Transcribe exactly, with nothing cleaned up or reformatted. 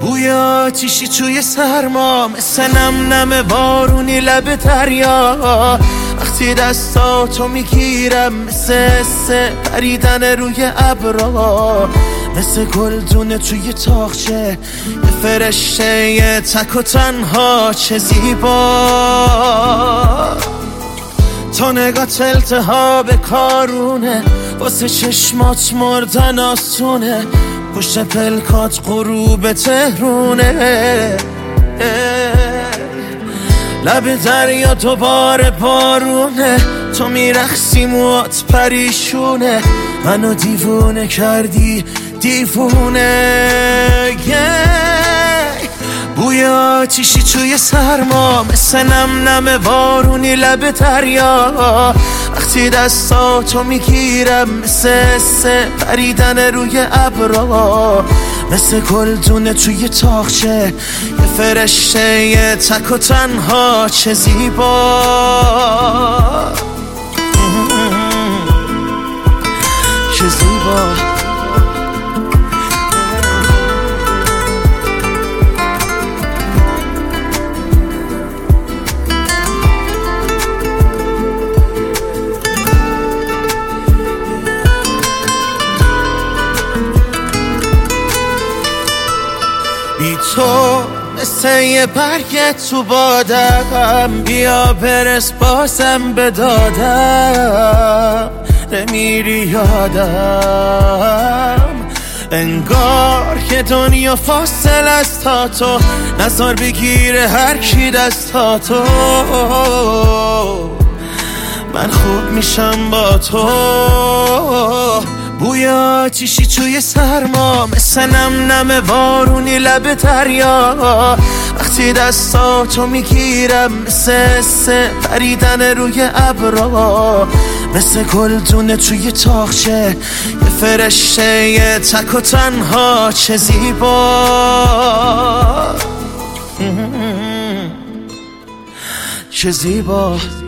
بوی آتیشی توی سرما، مثل نم نم بارونی لب دریا. وقتی دستاتو میگیرم مثل حس پریدن روی ابرا، مثل گلدونه توی تاقچه یه فرشته یه تک و تنها. چه زیبا تو نگات التهاب کارونه، واسه چشمات مردن آسونه، پشت پلکات غروب تهرونه. لب دریا دوباره بارونه، تو میرخصی موات پریشونه، منو دیوونه کردی دیوونه. بوی آتیشی توی سرما، مثل نم نم بارونی لب دریا. وقتی دستاتو میگیرم مثل حس پریدن روی ابرا، مثل گلدونه توی تاقچه یه فرشته یه تک و تنها. چه زیبا چه زیبا. بی تو مثل یه برگ تو بادم، بیا برس بازم به دادم. نمیری یادم، انگار که دنیا فاصل است تا تو، نظر بگیره هر کی دستاتو. من خوب میشم با تو. بوی آتیشی توی سرما، مثل نم نم بارونی لب دریا. وقتی دستاتو میگیرم مثل حس پریدن روی ابرا، مثل گلدونه توی تاقچه یه فرشته یه تک و تنها. چه زیبا چه زیبا.